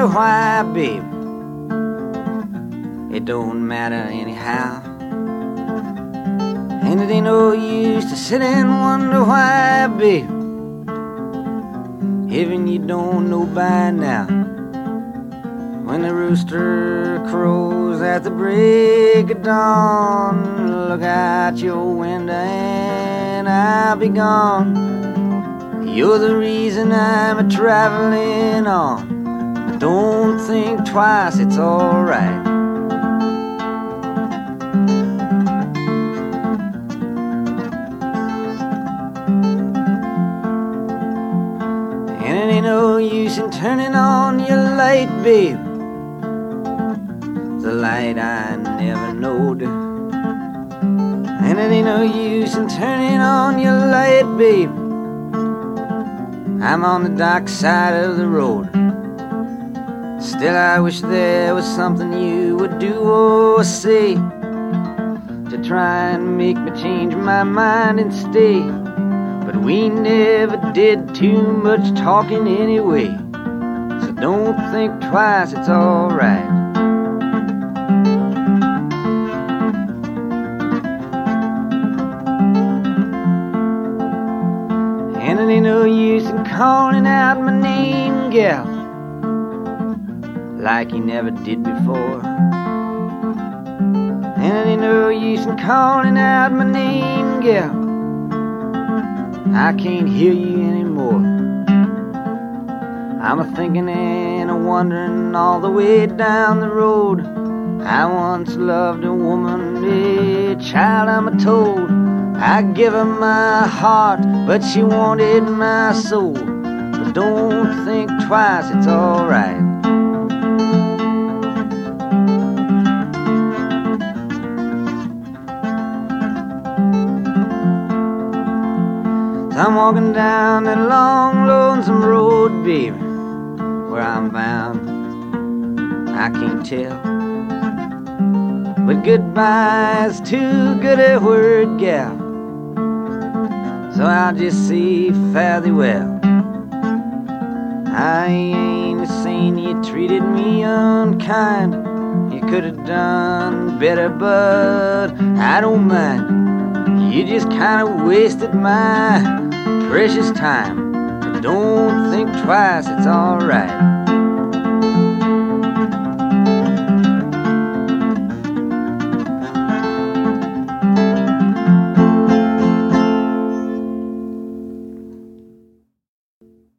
wonder why, babe. It don't matter anyhow. And it ain't no use to sit and wonder why, babe. Even you don't know by now. When the rooster crows at the break of dawn, look out your window and I'll be gone. You're the reason I'm a-traveling on. But don't think twice, it's alright. And it ain't no use in turning on your light, babe. The light I never knowed. And it ain't no use in turning on your light, babe. I'm on the dark side of the road. Still I wish there was something you would do or say to try and make me change my mind and stay. But we never did too much talking anyway. So don't think twice, it's alright. And it ain't no use in calling out my name, gal, like you never did before. And it ain't no use in calling out my name, gal, I can't hear you anymore. I'm a-thinking and a-wondering all the way down the road. I once loved a woman, a child I'm a-told. I give her my heart, but she wanted my soul. But don't think twice, it's alright. So I'm walking down that long, lonesome road, baby. Where I'm bound, I can't tell. But goodbye's too good a word, gal. So I'll just say fare thee well. I ain't saying you treated me unkind. You could have done better, but I don't mind. You just kind of wasted my precious time. But don't think twice, it's alright.